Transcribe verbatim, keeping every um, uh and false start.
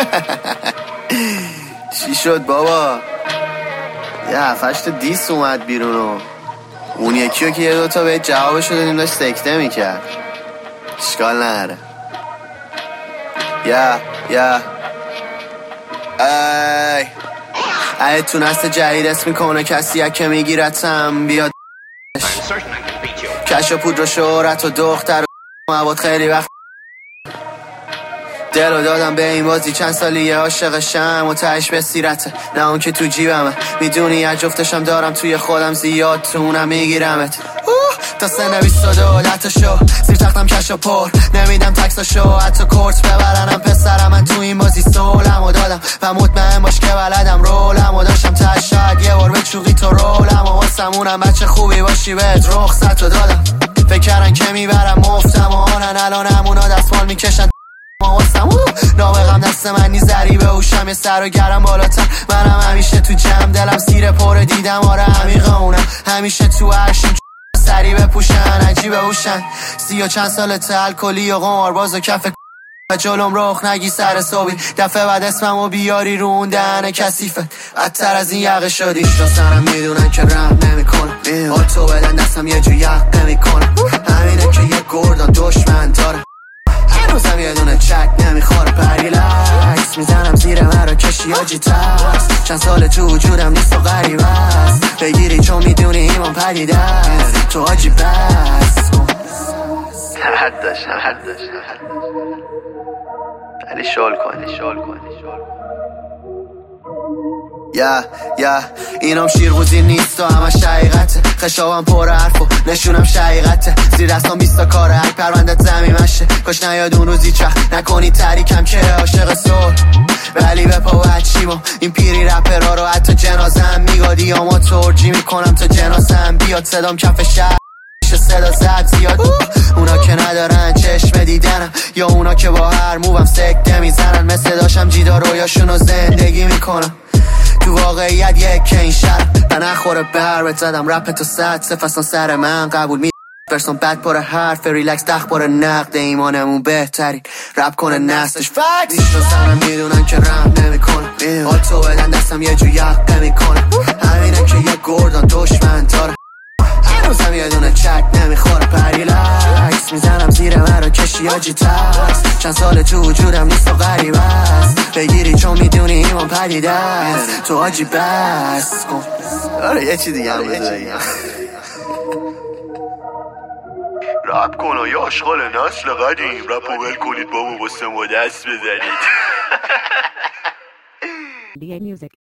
چی شد بابا؟ یه هفتشت دیس اومد بیرون و اون یکیو که یه دوتا به جوابشو دادیم داشت سکته میکرد. اشکال نداره. یا یا ای ای تو نست جدید اسم میکنه کسی یکه میگیرتم بیاد کش و پودر و شهرت و دختر و مواد خیلی وقت دلو دادم به این بازی چند سالیه عاشقشم و تهش به سیرته نه اون که تو جیبمه میدونی یه جفتشم دارم توی خودم زیاد تو اونم میگیرمت تا سنه بیست و دو لطشو زیر تختم کش و پر نمیدم تکساشو حتی کورت ببرنم پسرم من تو این بازی سولم و دادم و مطمئن باش که بلدم رولم و داشتم تش شاید یه بار به چوقی تو رولم و واسمونم بچه خوبی باشی بهت رخصت و دادم فکر کردن که میبرم مفتم و آنن الان همونا دستمال میکشن واسم نابغم دست من نی ذریبه اوشم یه سر و گرم بالاتر منم همیشه تو جمع دلم سیر پر دیدم آره عمیقه اونم همیشه تو عرشیم سری بپوشن عجیبه اوشن سی و چند سالت الکلی و قمارباز و کف و جلوم رخ نگی سر صبحی دفعه بعد اسممو بیاری رو اون دهن کثیفت بدتر از این یقه شدی شناسنم میدونن که رحم نمیکنم آتو بدن دستم یه جو یق نمیکنم همینه که یه گردان دشمن دارم هنوزم یه دونه چک نمیخوره پریلکس میزنم زیر مراکشی آجی ترس چند سال تو وجودم نیست و غریب است بگیری چون میدونی ایمان پدیده است تو آجی بس حد داشتم حد داشتم علی شال کنی شال کنی یا یا اینم شیربوزی نیست و همش حقیقته خشابم پر حرف و نشونم شقیقته زیر دستام بیستا کاره هر پروندت زمین مشه کاش نیاد اون روزی چه نکنی تریکم که عاشق سول ولی به پا و چیمو این پیری رپرها رو حتی جنازم میگادی یا ما ترجی میکنم تا جنازم بیاد صدام کف شهر صدا زد زیاد اونا که ندارن چشم دیدنم یا اونا که با هر موبم سکته میزنن مثل داشتم جیدا رویاشونو زندگی میکنم تو واقعیت یک که این شرم من نخوره بر بهت زدم رپ تو صد صف اصلا سر من قبول می برسون بد پر حرف ریلکس دخ پر نقد ایمانمون بهترین رپ کنه نستش فکس نیشتو سرم میدونن که رم نمیکنم آتو بدن دستم یه جو یق نمیکنم همینه که یه گردان دشمن دارم هنوزم یه دونه چک نمیخوره پریلکس میزنم زیر مراکشی آجی ترس چند سال تو وجودم نیست و غریب است بگیری چون میدونی ایمان پدیده است تو آجی بس کن آره یه چی دیگه هم بزنیم رپ کن و یا اشغال نسل قدیم رپ و ول کنید بابا با سمو دست بزنید